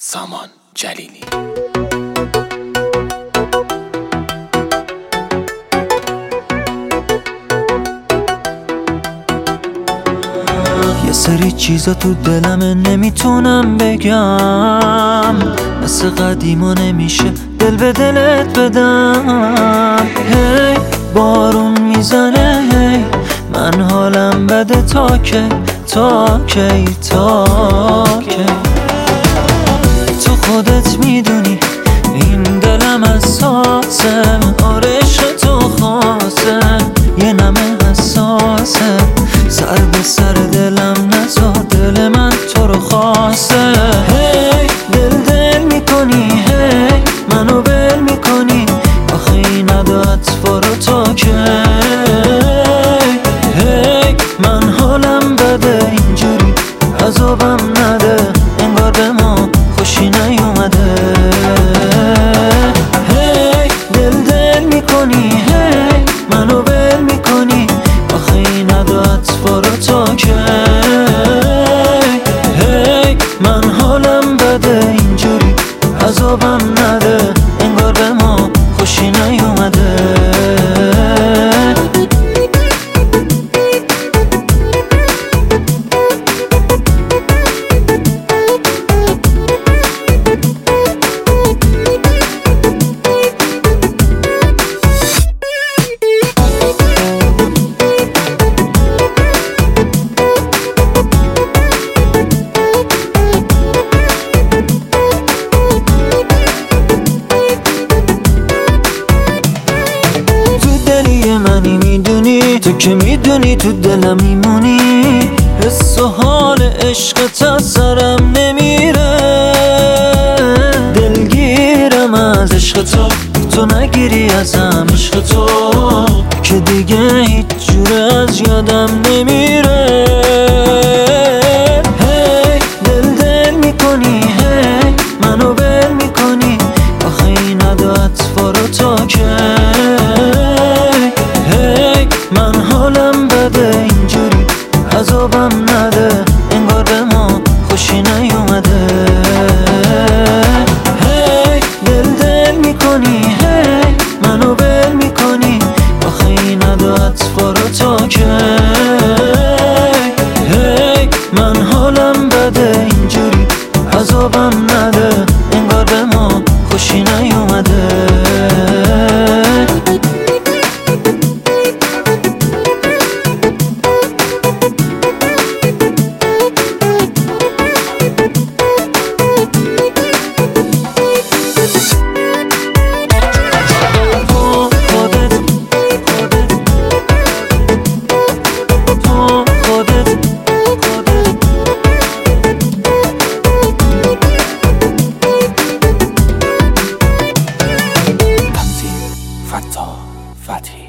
سامان جلیلی. یه سری چیزا تو دلمه نمیتونم بگم، مثل قدیما نمیشه دل به دلت بدم. هی بارون میزنه، هی من حالم بده، تا کی تا کی تا کی. تو خودت میدونی این دلم حساسه، آره عشق تو خاصه، یه نمه حساسه، سر به سر دلم نزا، دل من تو رو خواسته. هی دل میکنی، هی منو بل میکنی، آخه این عدت رو تا کی. هی من حالم بده، اینجوری عذابم نده، انگار به ما خوشی نیومده. هی دل میکنی، هی منو بل میکنی، آخه این عدت رو تا کی. هی من حالم بده، اینجوری عذابم نده، انگار به ما خوشی نیومده. منی میدونی، تو که میدونی تو دلم میمونی، حس و حال عشقت از سرم نمیره. دلگیرم از عشق تو، تو نگیری ازم عشق تو، که دیگه هیچ جوره از یادم نمیره. هی دل میکنی، هی منو بل میکنی، آخه این عدت رو تا کی. من حالم بده، اینجوری عذابم نده، انگار به ما خوشی نیومده. هی دل میکنی، هی منو بل میکنی، آخه این عدت رو تا کی. هی من حالم بده، اینجوری عذابم نده، انگار به ما خوشی نیومده. فتح فتحی.